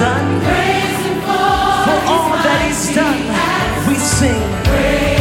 done. For all that he's done, we sing.